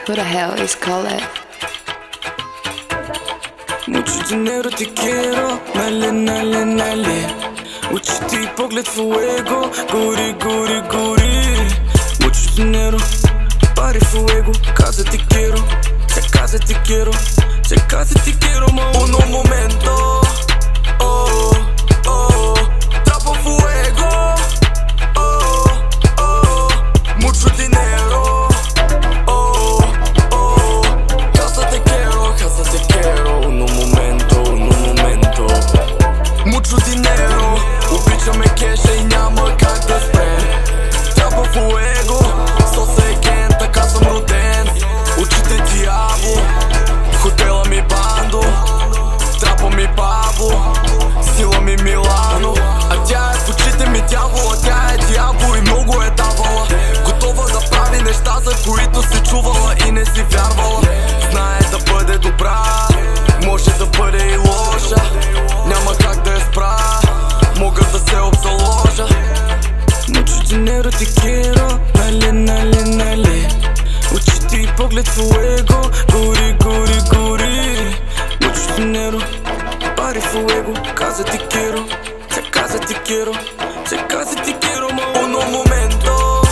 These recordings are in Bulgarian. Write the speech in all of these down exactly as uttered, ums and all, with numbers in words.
Who the hell is Colette? Mucho dinero te quiero, nale, nale, nale. Очите и поглед fuego, гори, гори, гори. Mucho dinero, пари fuego, casa te quiero, se casa te quiero, se casa te quiero, ma uno momento. Oh, oh, trapo fuego. Oh, oh, mucho dinero. Oh, oh, casa te quiero, casa te quiero, uno momento, uno momento. Mucho dinero, обичаме кеша и няма как да спрем. Трапа fuego, сосекен, така съм роден. Очите дявол, хотела ми бандо, трапа ми Пабло, сила ми Милано. А тя е в очите ми дявол, а тя е дявол и много е давала. Готова да прави неща, за които си чувала и не си вярвала. Знае да бъде добра, може да бъде и лоша, няма как да я спра, мога да се обзаложа. Mucho dinero te quiero, nale, nale, nale. Очите и поглед fuego, гори, гори, гори. Mucho dinero, пари fuego, casa te quiero, se casa te quiero, se casa te quiero, ma uno momento.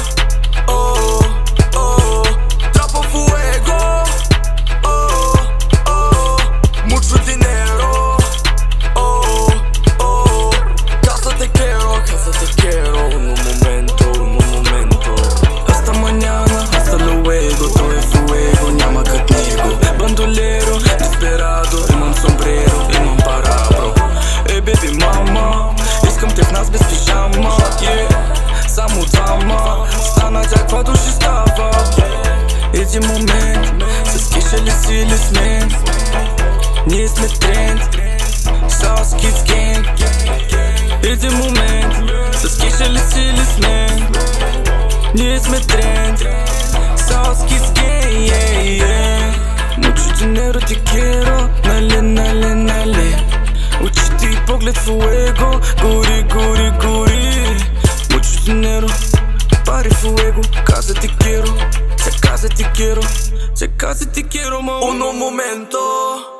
Oh, oh, trapo fuego. Oh, oh, mucho dinero. Oh, oh, casa te quiero, casa te quiero, uno momento, uno momento. Hasta mañana, hasta luego, todo es fuego, няма как него. Bandolero, desperado, имам sombrero, имам пара, бро. Ей, беби, мама, искам те в нас без пижама, yeah. Само двама, стана каквато ще става. Един момент, с киша ли си или с мен? Ние сме тренд, с киф гейм. Един момент, с киша ли си или с мен? Ние сме тренд, с киф гейм, yeah, yeah. Mucho dinero te quiero, nale, nale, nale. Очите и поглед fuego, гори, гори, гори. Mucho dinero, пари fuego, casa te quiero, se casa te quiero, se casa te quiero, ma uno momento.